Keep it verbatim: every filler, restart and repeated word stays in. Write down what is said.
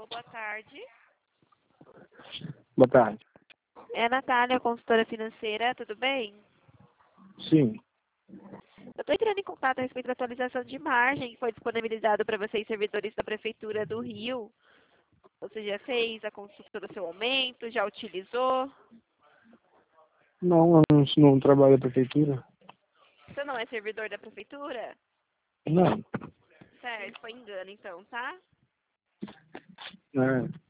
Alô, boa tarde. Boa tarde. É a Natália, consultora financeira, tudo bem? Sim. Eu estou entrando em contato a respeito da atualização de margem que foi disponibilizado para vocês, servidores da Prefeitura do Rio. Você já fez a consulta do seu aumento? Já utilizou? Não, eu não, não trabalho na prefeitura. Você não é servidor da Prefeitura? Não. Certo, foi engano então, tá? É.